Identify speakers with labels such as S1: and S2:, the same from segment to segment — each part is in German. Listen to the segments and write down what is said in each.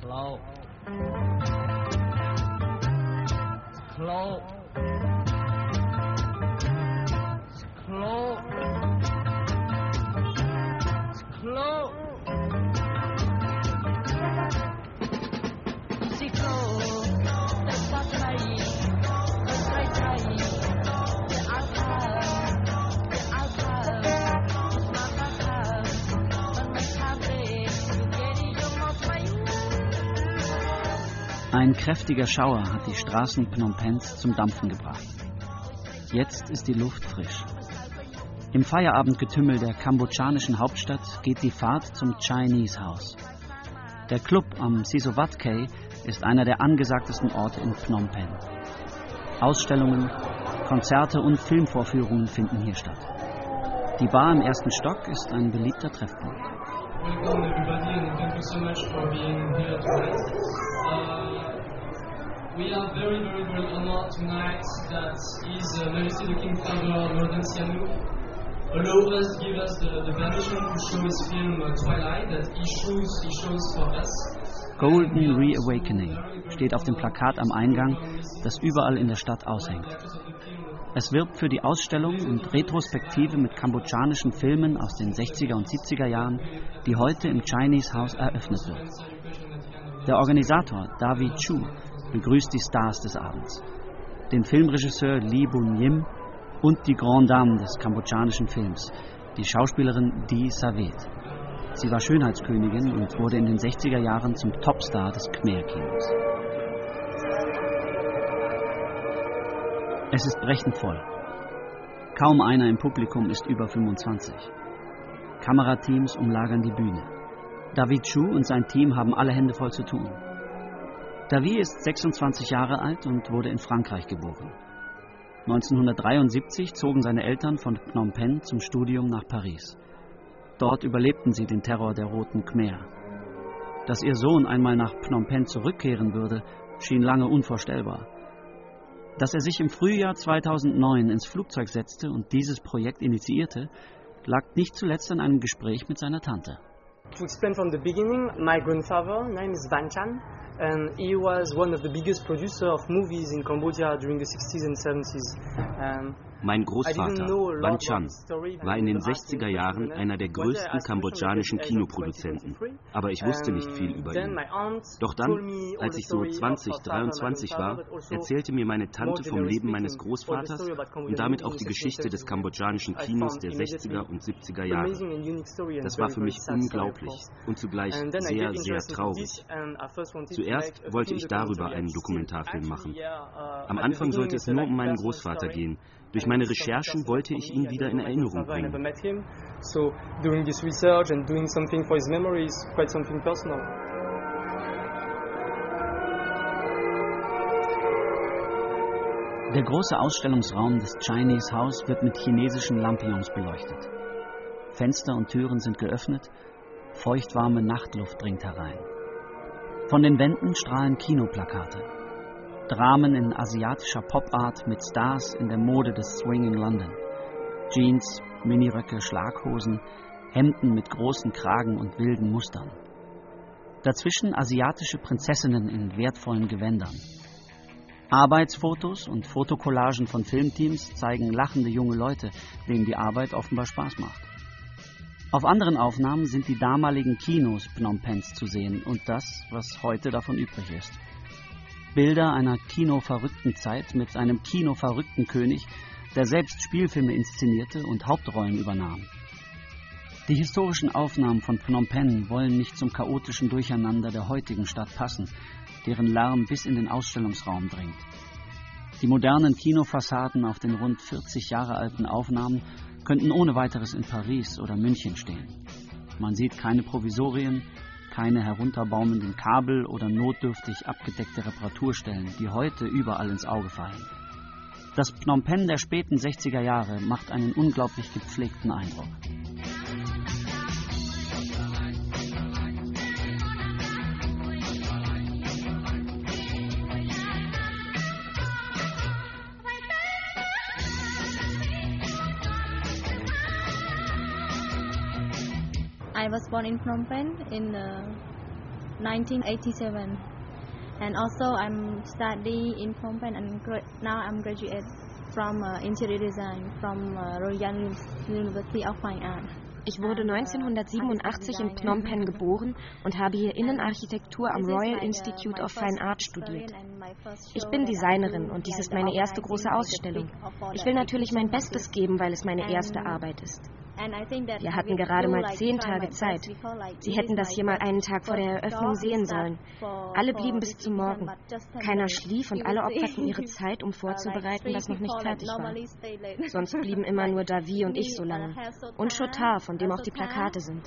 S1: Slow. Slow. Slow. Slow.
S2: Ein kräftiger Schauer hat die Straßen Phnom Penhs zum Dampfen gebracht. Jetzt ist die Luft frisch. Im Feierabendgetümmel der kambodschanischen Hauptstadt geht die Fahrt zum Chinese House. Der Club am Sisowat Kay ist einer der angesagtesten Orte in Phnom Penh. Ausstellungen, Konzerte und Filmvorführungen finden hier statt. Die Bar im ersten Stock ist ein beliebter Treffpunkt.
S3: Welcome everybody and thank you so much for being here tonight. We are very honored tonight that His Majesty the King Father Norodom Sihanouk allow us, give us the permission to show his film Twilight that he shows for us.
S2: Golden Reawakening steht auf dem Plakat am Eingang, das überall in der Stadt aushängt. Es wirbt für die Ausstellung und Retrospektive mit kambodschanischen Filmen aus den 60er und 70er Jahren, die heute im Chinese House eröffnet wird. Der Organisator David Chu begrüßt die Stars des Abends. Den Filmregisseur Lee Bun-yim und die Grande Dame des kambodschanischen Films, die Schauspielerin Dee Savet. Sie war Schönheitskönigin und wurde in den 60er Jahren zum Topstar des Khmer-Kinos. Es ist brechend voll. Kaum einer im Publikum ist über 25. Kamerateams umlagern die Bühne. David Chu und sein Team haben alle Hände voll zu tun. David ist 26 Jahre alt und wurde in Frankreich geboren. 1973 zogen seine Eltern von Phnom Penh zum Studium nach Paris. Dort überlebten sie den Terror der Roten Khmer. Dass ihr Sohn einmal nach Phnom Penh zurückkehren würde, schien lange unvorstellbar. Dass er sich im Frühjahr 2009 ins Flugzeug setzte und dieses Projekt initiierte, lag nicht zuletzt an einem Gespräch mit seiner Tante.
S4: To explain from the beginning, my grandfather name is Van Chan, and he was one of the biggest producers of movies in Cambodia during the 60s and 70s.
S5: Mein Großvater, Van Chan, war in den 60er Jahren einer der größten kambodschanischen Kinoproduzenten. Aber ich wusste nicht viel über ihn. Doch dann, als ich so 20, 23 war, erzählte mir meine Tante vom Leben meines Großvaters und damit auch die Geschichte des kambodschanischen Kinos der 60er und 70er Jahre. Das war für mich unglaublich und zugleich sehr, sehr traurig. Zuerst wollte ich darüber einen Dokumentarfilm machen. Am Anfang sollte es nur um meinen Großvater gehen. Durch meine Recherchen wollte ich ihn wieder in Erinnerung bringen.
S2: Der große Ausstellungsraum des Chinese House wird mit chinesischen Lampions beleuchtet. Fenster und Türen sind geöffnet, feuchtwarme Nachtluft dringt herein. Von den Wänden strahlen Kinoplakate. Dramen in asiatischer Pop-Art mit Stars in der Mode des Swinging London. Jeans, Miniröcke, Schlaghosen, Hemden mit großen Kragen und wilden Mustern. Dazwischen asiatische Prinzessinnen in wertvollen Gewändern. Arbeitsfotos und Fotokollagen von Filmteams zeigen lachende junge Leute, denen die Arbeit offenbar Spaß macht. Auf anderen Aufnahmen sind die damaligen Kinos Phnom Penhs zu sehen und das, was heute davon übrig ist. Bilder einer kinoverrückten Zeit mit einem kinoverrückten König, der selbst Spielfilme inszenierte und Hauptrollen übernahm. Die historischen Aufnahmen von Phnom Penh wollen nicht zum chaotischen Durcheinander der heutigen Stadt passen, deren Lärm bis in den Ausstellungsraum dringt. Die modernen Kinofassaden auf den rund 40 Jahre alten Aufnahmen könnten ohne weiteres in Paris oder München stehen. Man sieht keine Provisorien, keine herunterbaumenden Kabel oder notdürftig abgedeckte Reparaturstellen, die heute überall ins Auge fallen. Das Phnom Penh der späten 60er Jahre macht einen unglaublich gepflegten Eindruck.
S6: I was born in Phnom Penh in 1987. And also I'm studying in Phnom Penh and now I'm graduate from interior design from Royal University of Fine Arts.
S7: Ich wurde 1987 in Phnom Penh geboren und habe hier Innenarchitektur am Royal Institute of Fine Arts studiert. Ich bin Designerin und dies ist meine erste große Ausstellung. Ich will natürlich mein Bestes geben, weil es meine erste Arbeit ist. Wir hatten gerade mal 10 Tage Zeit. Sie hätten das hier mal einen Tag vor der Eröffnung sehen sollen. Alle blieben bis zum Morgen. Keiner schlief und alle opferten ihre Zeit, um vorzubereiten, was noch nicht fertig war. Sonst blieben immer nur Davi und ich so lange. Und Chotar, von dem auch die Plakate sind.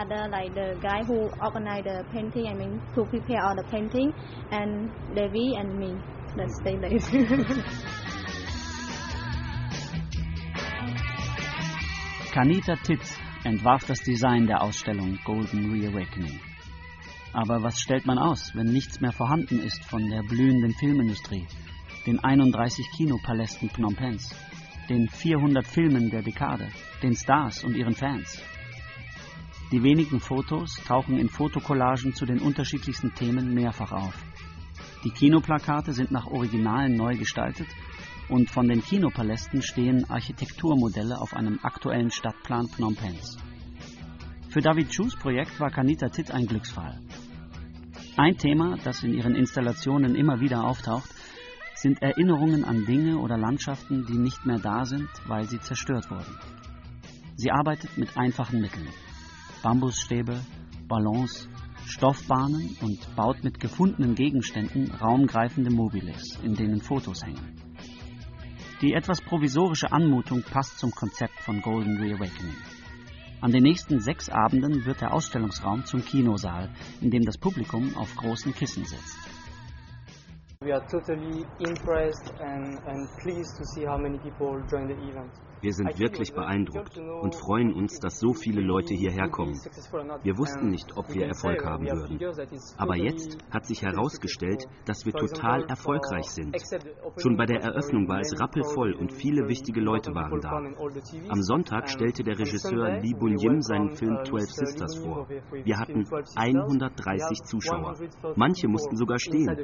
S2: Kanita Tit entwarf das Design der Ausstellung Golden Reawakening. Aber was stellt man aus, wenn nichts mehr vorhanden ist von der blühenden Filmindustrie, den 31 Kinopalästen Phnom Penhs, den 400 Filmen der Dekade, den Stars und ihren Fans? Die wenigen Fotos tauchen in Fotocollagen zu den unterschiedlichsten Themen mehrfach auf. Die Kinoplakate sind nach Originalen neu gestaltet und von den Kinopalästen stehen Architekturmodelle auf einem aktuellen Stadtplan Phnom Penhs. Für David Chus Projekt war Kanita Tit ein Glücksfall. Ein Thema, das in ihren Installationen immer wieder auftaucht, sind Erinnerungen an Dinge oder Landschaften, die nicht mehr da sind, weil sie zerstört wurden. Sie arbeitet mit einfachen Mitteln: Bambusstäbe, Ballons, Stoffbahnen und baut mit gefundenen Gegenständen raumgreifende Mobiles, in denen Fotos hängen. Die etwas provisorische Anmutung passt zum Konzept von Golden Reawakening. An den nächsten 6 Abenden wird der Ausstellungsraum zum Kinosaal, in dem das Publikum auf großen Kissen sitzt.
S4: We are totally impressed and pleased to see how many people join the event.
S5: Wir sind wirklich beeindruckt und freuen uns, dass so viele Leute hierher kommen. Wir wussten nicht, ob wir Erfolg haben würden. Aber jetzt hat sich herausgestellt, dass wir total erfolgreich sind. Schon bei der Eröffnung war es rappelvoll und viele wichtige Leute waren da. Am Sonntag stellte der Regisseur Lee Bun-yim seinen Film 12 Sisters vor. Wir hatten 130 Zuschauer. Manche mussten sogar stehen.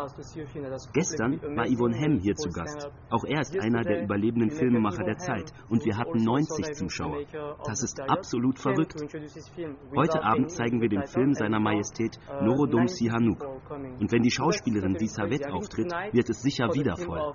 S5: Gestern war Yvonne Hem hier zu Gast. Auch er ist einer der überlebenden Filmemacher der Zeit. Und wir hatten 90 Zuschauer. Das ist absolut verrückt. Heute Abend zeigen wir den Film seiner Majestät Norodom Sihanouk. Und wenn die Schauspielerin Disavette auftritt, wird es sicher wieder voll.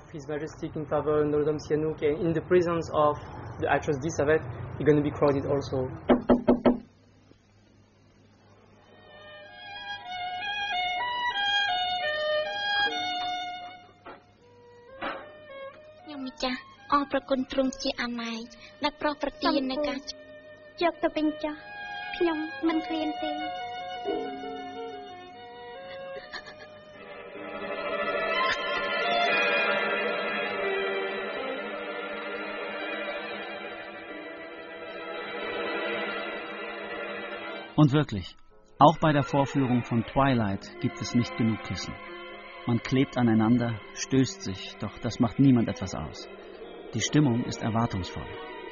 S2: Und wirklich, auch bei der Vorführung von Twilight gibt es nicht genug Kissen. Man klebt aneinander, stößt sich, doch das macht niemand etwas aus. Die Stimmung ist erwartungsvoll.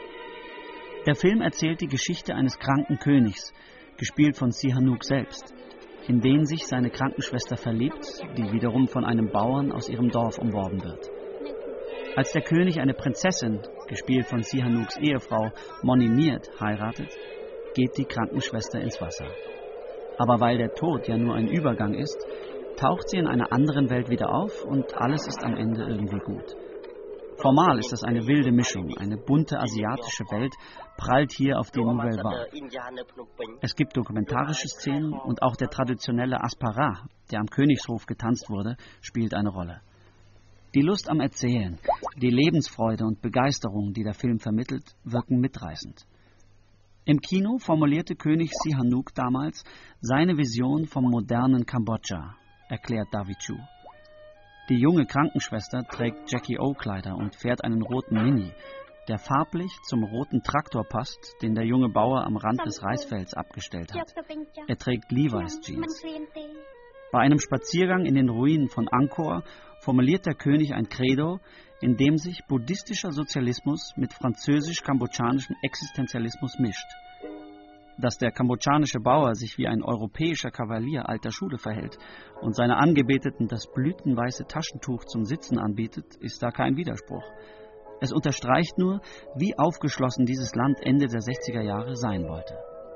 S2: Der Film erzählt die Geschichte eines kranken Königs, gespielt von Sihanouk selbst, in den sich seine Krankenschwester verliebt, die wiederum von einem Bauern aus ihrem Dorf umworben wird. Als der König eine Prinzessin, gespielt von Sihanouks Ehefrau Moni Miert, heiratet, geht die Krankenschwester ins Wasser. Aber weil der Tod ja nur ein Übergang ist, taucht sie in einer anderen Welt wieder auf und alles ist am Ende irgendwie gut. Formal ist das eine wilde Mischung. Eine bunte asiatische Welt prallt hier auf die Nouvelle Vague. Es gibt dokumentarische Szenen und auch der traditionelle Aspara, der am Königshof getanzt wurde, spielt eine Rolle. Die Lust am Erzählen, die Lebensfreude und Begeisterung, die der Film vermittelt, wirken mitreißend. Im Kino formulierte König Sihanouk damals seine Vision vom modernen Kambodscha, erklärt David Chu. Die junge Krankenschwester trägt Jackie-O-Kleider und fährt einen roten Mini, der farblich zum roten Traktor passt, den der junge Bauer am Rand des Reisfelds abgestellt hat. Er trägt Levi's Jeans. Bei einem Spaziergang in den Ruinen von Angkor formuliert der König ein Credo, in dem sich buddhistischer Sozialismus mit französisch-kambodschanischem Existenzialismus mischt. Dass der kambodschanische Bauer sich wie ein europäischer Kavalier alter Schule verhält und seiner Angebeteten das blütenweiße Taschentuch zum Sitzen anbietet, ist da kein Widerspruch. Es unterstreicht nur, wie aufgeschlossen dieses Land Ende der 60er Jahre sein wollte.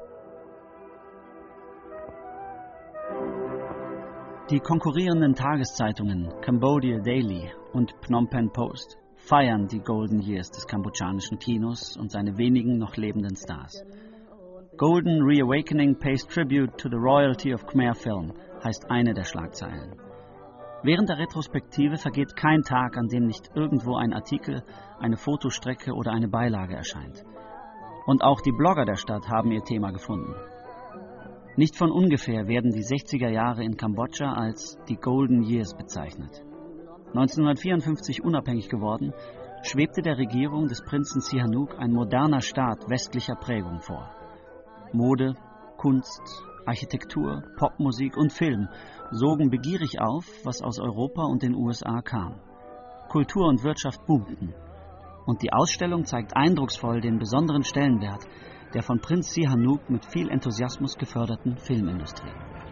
S2: Die konkurrierenden Tageszeitungen Cambodia Daily und Phnom Penh Post feiern die Golden Years des kambodschanischen Kinos und seine wenigen noch lebenden Stars. Golden Reawakening pays tribute to the royalty of Khmer Film heißt eine der Schlagzeilen. Während der Retrospektive vergeht kein Tag, an dem nicht irgendwo ein Artikel, eine Fotostrecke oder eine Beilage erscheint. Und auch die Blogger der Stadt haben ihr Thema gefunden. Nicht von ungefähr werden die 60er Jahre in Kambodscha als die Golden Years bezeichnet. 1954 unabhängig geworden, schwebte der Regierung des Prinzen Sihanouk ein moderner Staat westlicher Prägung vor. Mode, Kunst, Architektur, Popmusik und Film sogen begierig auf, was aus Europa und den USA kam. Kultur und Wirtschaft boomten. Und die Ausstellung zeigt eindrucksvoll den besonderen Stellenwert der von Prinz Sihanouk mit viel Enthusiasmus geförderten Filmindustrie.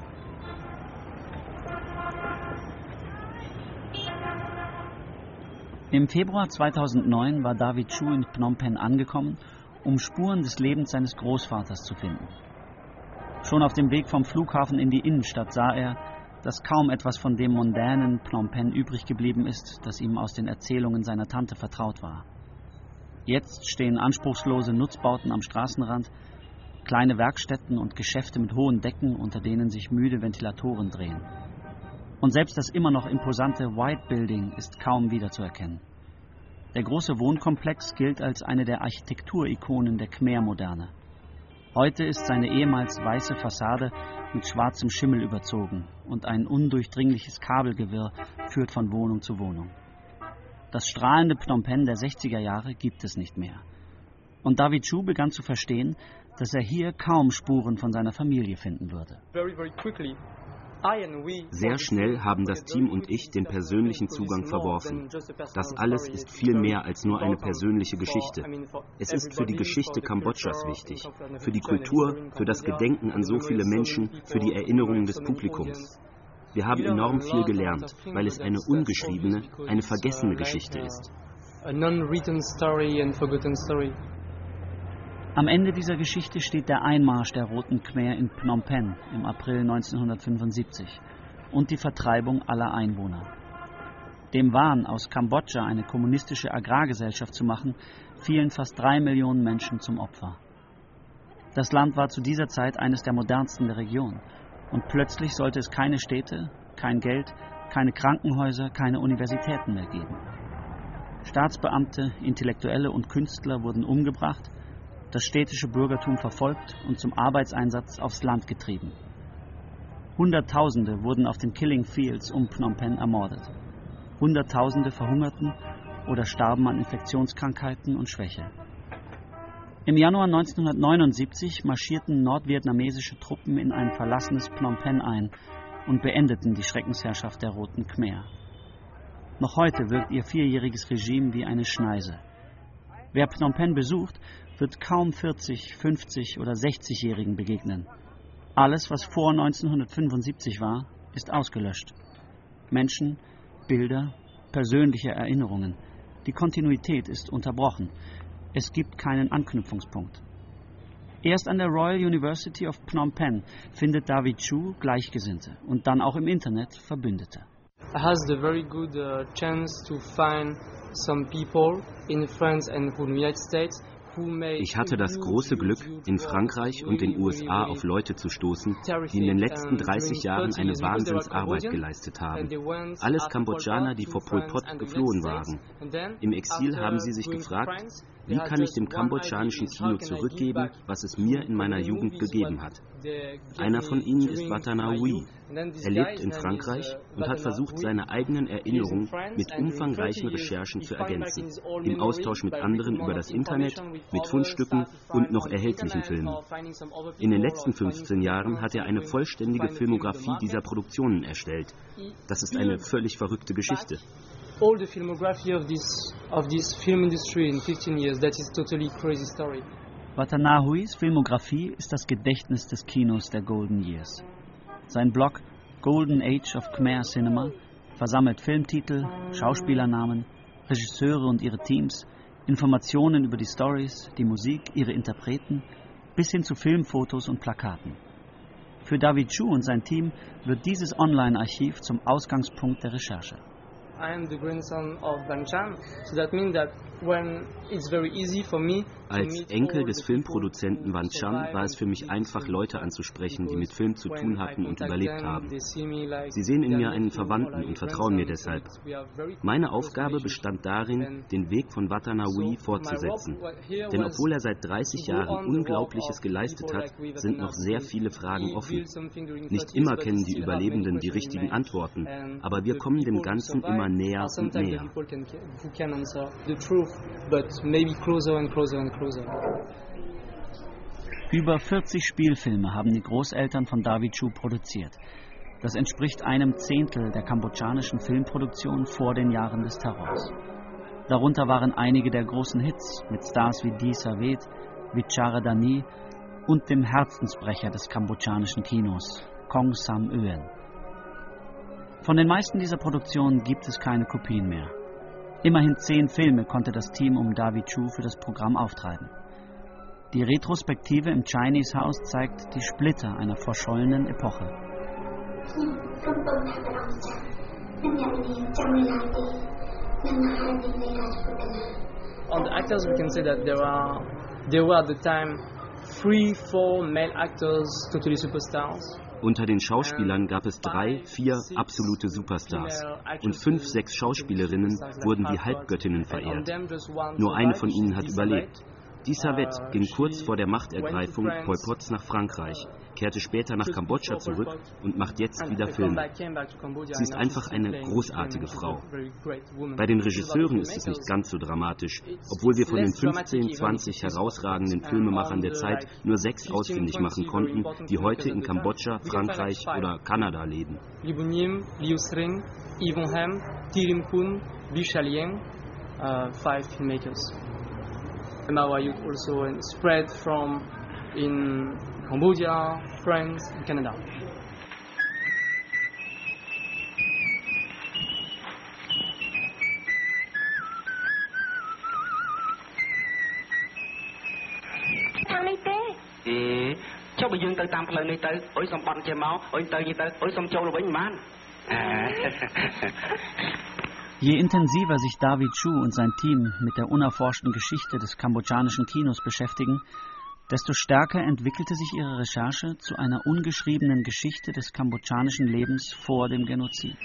S2: Im Februar 2009 war David Chu in Phnom Penh angekommen, um Spuren des Lebens seines Großvaters zu finden. Schon auf dem Weg vom Flughafen in die Innenstadt sah er, dass kaum etwas von dem mondänen Phnom Penh übrig geblieben ist, das ihm aus den Erzählungen seiner Tante vertraut war. Jetzt stehen anspruchslose Nutzbauten am Straßenrand, kleine Werkstätten und Geschäfte mit hohen Decken, unter denen sich müde Ventilatoren drehen. Und selbst das immer noch imposante White Building ist kaum wiederzuerkennen. Der große Wohnkomplex gilt als eine der Architekturikonen der Khmer-Moderne. Heute ist seine ehemals weiße Fassade mit schwarzem Schimmel überzogen und ein undurchdringliches Kabelgewirr führt von Wohnung zu Wohnung. Das strahlende Phnom Penh der 60er Jahre gibt es nicht mehr. Und David Chu begann zu verstehen, dass er hier kaum Spuren von seiner Familie finden würde.
S5: Sehr schnell haben das Team und ich den persönlichen Zugang verworfen. Das alles ist viel mehr als nur eine persönliche Geschichte. Es ist für die Geschichte Kambodschas wichtig, für die Kultur, für das Gedenken an so viele Menschen, für die Erinnerungen des Publikums. Wir haben enorm viel gelernt, weil es eine ungeschriebene, eine vergessene Geschichte ist.
S2: Am Ende dieser Geschichte steht der Einmarsch der Roten Khmer in Phnom Penh im April 1975 und die Vertreibung aller Einwohner. Dem Wahn, aus Kambodscha eine kommunistische Agrargesellschaft zu machen, fielen fast 3 Millionen Menschen zum Opfer. Das Land war zu dieser Zeit eines der modernsten der Region. Und plötzlich sollte es keine Städte, kein Geld, keine Krankenhäuser, keine Universitäten mehr geben. Staatsbeamte, Intellektuelle und Künstler wurden umgebracht, das städtische Bürgertum verfolgt und zum Arbeitseinsatz aufs Land getrieben. Hunderttausende wurden auf den Killing Fields um Phnom Penh ermordet. Hunderttausende verhungerten oder starben an Infektionskrankheiten und Schwäche. Im Januar 1979 marschierten nordvietnamesische Truppen in ein verlassenes Phnom Penh ein und beendeten die Schreckensherrschaft der Roten Khmer. Noch heute wirkt ihr 4-jähriges Regime wie eine Schneise. Wer Phnom Penh besucht, wird kaum 40, 50 oder 60-Jährigen begegnen. Alles, was vor 1975 war, ist ausgelöscht. Menschen, Bilder, persönliche Erinnerungen. Die Kontinuität ist unterbrochen. Es gibt keinen Anknüpfungspunkt. Erst an der Royal University of Phnom Penh findet David Chu Gleichgesinnte und dann auch im Internet Verbündete.
S4: I had a very good chance to find some people in France and in the United States.
S5: Ich hatte das große Glück, in Frankreich und den USA auf Leute zu stoßen, die in den letzten 30 Jahren eine Wahnsinnsarbeit geleistet haben. Alles Kambodschaner, die vor Pol Pot geflohen waren. Im Exil haben sie sich gefragt, wie kann ich dem kambodschanischen Kino zurückgeben, was es mir in meiner Jugend gegeben hat. Einer von ihnen ist Watanabe. Er lebt in Frankreich und hat versucht, seine eigenen Erinnerungen mit umfangreichen Recherchen zu ergänzen, im Austausch mit anderen über das Internet, mit Fundstücken und noch erhältlichen Filmen. In den letzten 15 Jahren hat er eine vollständige Filmografie dieser Produktionen erstellt. Das ist eine völlig verrückte Geschichte.
S4: All the filmography of this film industry in 15 years, that is totally crazy story.
S2: Watanahuis Filmografie ist das Gedächtnis des Kinos der Golden Years. Sein Blog Golden Age of Khmer Cinema versammelt Filmtitel, Schauspielernamen, Regisseure und ihre Teams, Informationen über die Stories, die Musik, ihre Interpreten, bis hin zu Filmfotos und Plakaten. Für David Chu und sein Team wird dieses Online-Archiv zum Ausgangspunkt der Recherche.
S4: I am the grandson of Banchan, so that means that when it's very easy for me.
S5: Als Enkel des Filmproduzenten Banchan war es für mich einfach, Leute anzusprechen, die mit Film zu tun hatten und überlebt haben. Sie sehen in mir einen Verwandten und vertrauen mir deshalb. Meine Aufgabe bestand darin, den Weg von Watanahui fortzusetzen. Denn obwohl er seit 30 Jahren Unglaubliches geleistet hat, sind noch sehr viele Fragen offen. Nicht immer kennen die Überlebenden die richtigen Antworten, aber wir kommen dem Ganzen immer näher und näher.
S2: Über 40 Spielfilme haben die Großeltern von David Chu produziert. Das entspricht einem Zehntel der kambodschanischen Filmproduktion vor den Jahren des Terrors. Darunter waren einige der großen Hits mit Stars wie Di Savet, Vichara Dani und dem Herzensbrecher des kambodschanischen Kinos, Kong Sam Euen. Von den meisten dieser Produktionen gibt es keine Kopien mehr. Immerhin 10 Filme konnte das Team um David Chu für das Programm auftreiben. Die Retrospektive im Chinese House zeigt die Splitter einer verschollenen Epoche.
S4: On the actors, we can say that there were at the time 3-4 male actors, totally superstars.
S5: Unter den Schauspielern gab es 3-4 absolute Superstars und 5-6 Schauspielerinnen wurden wie Halbgöttinnen verehrt. Nur eine von ihnen hat überlebt. Di Savet ging kurz vor der Machtergreifung Pol Pots nach Frankreich, kehrte später nach Kambodscha zurück und macht jetzt wieder Filme. Sie ist einfach eine großartige Frau. Bei den Regisseuren ist es nicht ganz so dramatisch, obwohl wir von den 15, 20 herausragenden Filmemachern der Zeit nur 6 ausfindig machen konnten, die heute in Kambodscha, Frankreich oder Kanada leben.
S4: Liu Bunyim, Liu Sring, Yvon Hem, Tirim Kun, Bisha Lieng, 5 filmmakers. Our youth also spread from in Cambodia, France, and Canada.
S8: Cho bây giờ tới tam lần này tới, ôi xong bận chơi máu, ôi tới như tới, ôi xong châu là bánh man.
S2: Je intensiver sich David Chu und sein Team mit der unerforschten Geschichte des kambodschanischen Kinos beschäftigen, desto stärker entwickelte sich ihre Recherche zu einer ungeschriebenen Geschichte des kambodschanischen Lebens vor dem Genozid.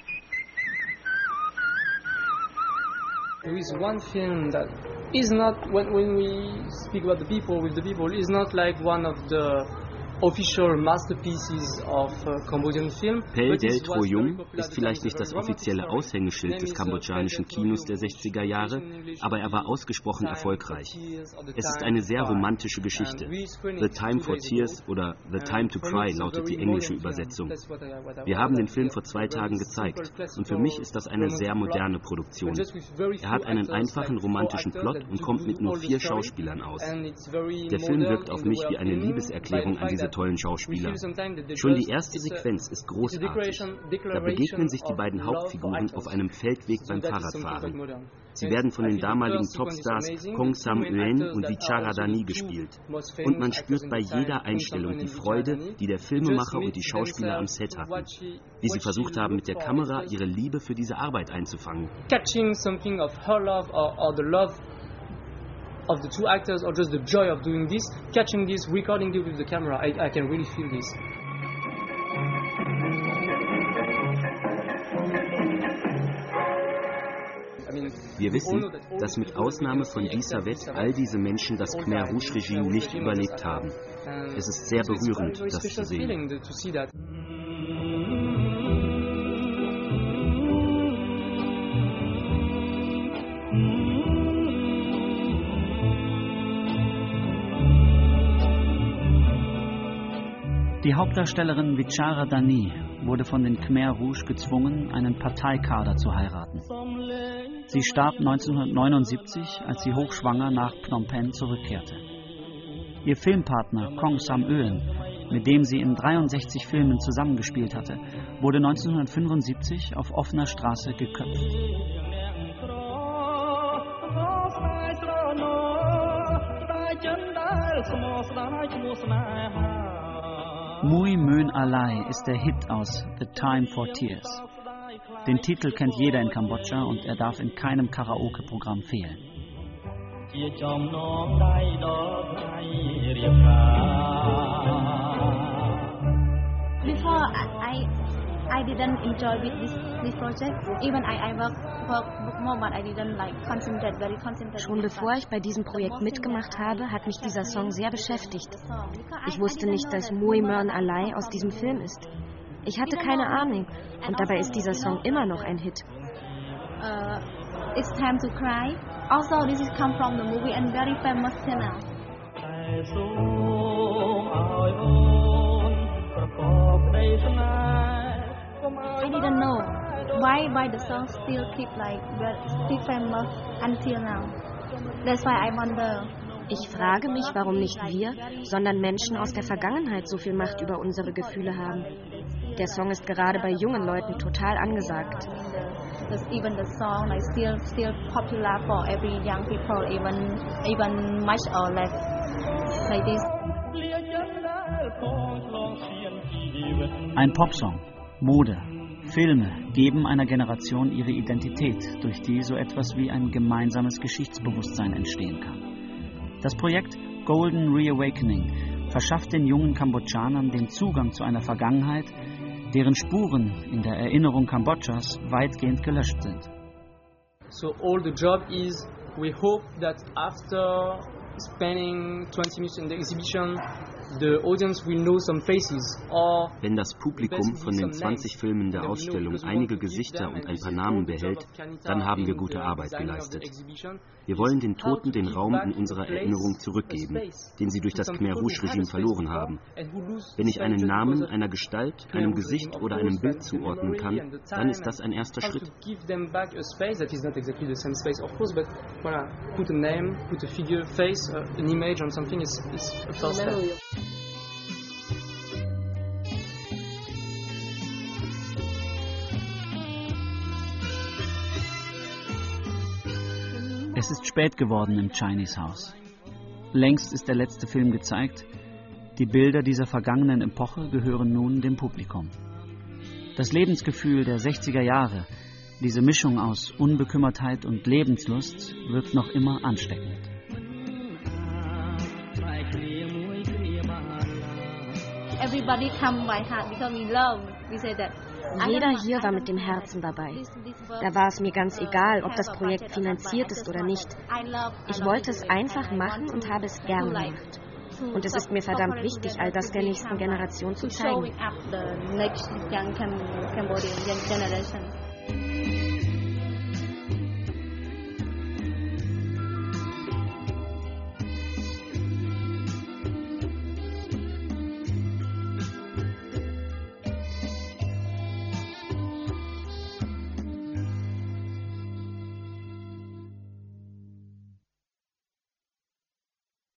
S4: There is one film that is not, when we speak about the people, with the people, is not like one of the official masterpieces of Cambodian film.
S5: Pel Del Tro Jung ist vielleicht nicht das offizielle Aushängeschild des kambodschanischen Kinos der 60er Jahre, aber er war ausgesprochen erfolgreich. Es ist eine sehr romantische Geschichte. The Time for Tears oder The Time to Cry lautet die englische Übersetzung. Wir haben den Film vor 2 Tagen gezeigt und für mich ist das eine sehr moderne Produktion. Er hat einen einfachen romantischen Plot und kommt mit nur 4 Schauspielern aus. Der Film wirkt auf mich wie eine Liebeserklärung an diese tollen Schauspieler. Schon die erste Sequenz ist großartig. Da begegnen sich die beiden Hauptfiguren auf einem Feldweg beim Fahrradfahren. Sie werden von den damaligen Topstars Kong Sam Euen und Vichara Dani gespielt. Und man spürt bei jeder Einstellung die Freude, die der Filmemacher und die Schauspieler am Set hatten. Wie sie versucht haben, mit der Kamera ihre Liebe für diese Arbeit einzufangen.
S4: Catching something of her love or the love of the 2 actors, or just the joy of doing this, catching this, recording it with the camera. I can really feel this.
S5: Wir wissen, dass mit Ausnahme von Di Savet all diese Menschen das Khmer Rouge-Regime nicht überlebt haben. Es ist sehr berührend, das zu sehen.
S2: Die Hauptdarstellerin Vichara Dani wurde von den Khmer Rouge gezwungen, einen Parteikader zu heiraten. Sie starb 1979, als sie hochschwanger nach Phnom Penh zurückkehrte. Ihr Filmpartner Kong Sam-eun, mit dem sie in 63 Filmen zusammengespielt hatte, wurde 1975 auf offener Straße geköpft. Mui Mön Alai ist der Hit aus The Time for Tears. Den Titel kennt jeder in Kambodscha und er darf in keinem Karaoke-Programm fehlen.
S6: Before I didn't enjoy with this project. Even I work more, but I didn't concentrate.
S7: Schon bevor ich bei diesem Projekt mitgemacht habe, hat mich dieser Song sehr beschäftigt. Ich wusste nicht, dass Mui Mön Alai aus diesem Film ist. Ich hatte keine Ahnung und dabei ist dieser Song immer noch ein Hit.
S6: It's Time to Cry. Also, this is come from the movie and very famous channel. I didn't know why the song still keep famous until now. That's why I wonder.
S7: Ich frage mich, warum nicht wir, sondern Menschen aus der Vergangenheit so viel Macht über unsere Gefühle haben. Der Song ist gerade bei jungen Leuten total angesagt.
S6: Even the song is still popular for every young people, even much or less like this.
S2: Ein Popsong, Mode, Filme geben einer Generation ihre Identität, durch die so etwas wie ein gemeinsames Geschichtsbewusstsein entstehen kann. Das Projekt Golden Reawakening verschafft den jungen Kambodschanern den Zugang zu einer Vergangenheit, deren Spuren in der Erinnerung Kambodschas weitgehend gelöscht sind.
S4: So all the job is, we hope that after spending 20 minutes in the exhibition, the audience will know some faces.
S5: Wenn das Publikum von den 20 Filmen der Ausstellung einige Gesichter und ein paar Namen behält, dann haben wir gute Arbeit geleistet. Wir wollen den Toten den Raum in unserer Erinnerung zurückgeben, den sie durch das Khmer Rouge-Regime verloren haben. Wenn ich einen Namen, einer Gestalt, einem Gesicht oder einem Bild zuordnen kann, dann ist das ein erster Schritt.
S4: Put a name, put a figure, face, an image on something is a first step.
S2: Es ist spät geworden im Chinese House. Längst ist der letzte Film gezeigt. Die Bilder dieser vergangenen Epoche gehören nun dem Publikum. Das Lebensgefühl der 60er Jahre, diese Mischung aus Unbekümmertheit und Lebenslust, wirkt noch immer ansteckend.
S6: Everybody come by heart because we love. We say that.
S7: Jeder hier war mit dem Herzen dabei. Da war es mir ganz egal, ob das Projekt finanziert ist oder nicht. Ich wollte es einfach machen und habe es gern gemacht. Und es ist mir verdammt wichtig, all das der nächsten Generation zu zeigen.